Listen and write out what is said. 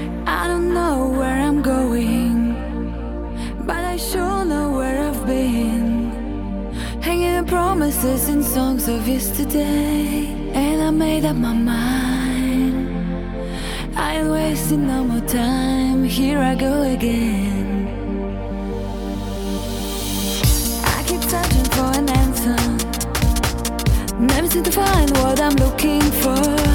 I don't know where I'm going, but I sure know where I've been. Hanging on promises in songs of yesterday, and I made up my mind. I ain't wasting no more time, here I go again. I keep searching for an answer, never seem to find what I'm looking for.